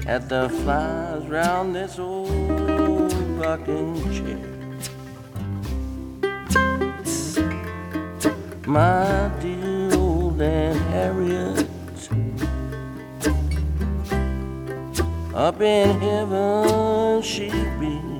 at the flies round this old rocking chair. My dear old Aunt Harriet, up in heaven she'd be